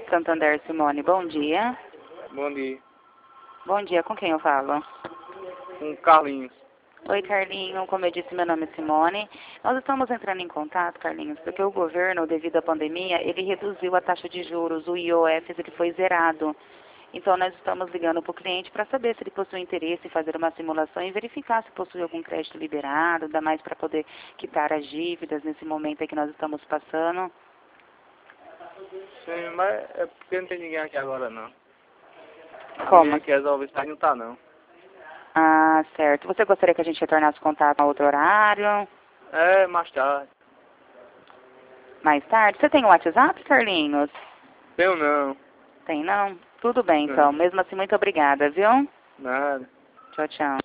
Santander, Simone, bom dia. Bom dia. Bom dia, com quem eu falo? Com Carlinhos. Oi, Carlinhos, como eu disse, meu nome é Simone. Nós estamos entrando em contato, Carlinhos, porque o governo, devido à pandemia, ele reduziu a taxa de juros, o IOF, ele foi zerado. Então, nós estamos ligando para o cliente para saber se ele possui interesse em fazer uma simulação e verificar se possui algum crédito liberado, ainda mais para poder quitar as dívidas nesse momento aí que nós estamos passando. Sim, mas é porque não tem ninguém aqui agora, não. Como? Ninguém aqui resolve isso, mas não tá, não. Ah, certo. Você gostaria que a gente retornasse contato a outro horário? É, mais tarde. Mais tarde? Você tem o WhatsApp, Carlinhos? Tenho não. Tem não? Tudo bem, então. Não. Mesmo assim, muito obrigada, viu? Nada. Tchau, tchau.